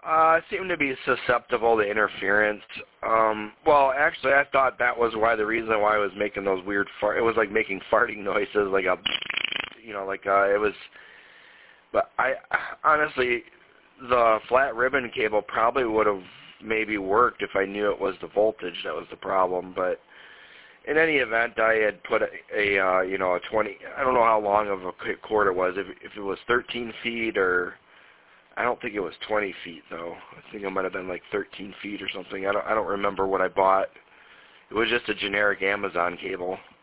Seemed to be susceptible to interference. Well, actually, I thought that was the reason why I was making those weird it was like making farting noises, like a, it was. But honestly, the flat ribbon cable probably would have maybe worked if I knew it was the voltage that was the problem. But in any event, I had put a 20. I don't know how long of a cord it was. If it was 13 feet or. I don't think it was 20 feet, though. I think it might have been like 13 feet or something. I don't remember what I bought. It was just a generic Amazon cable.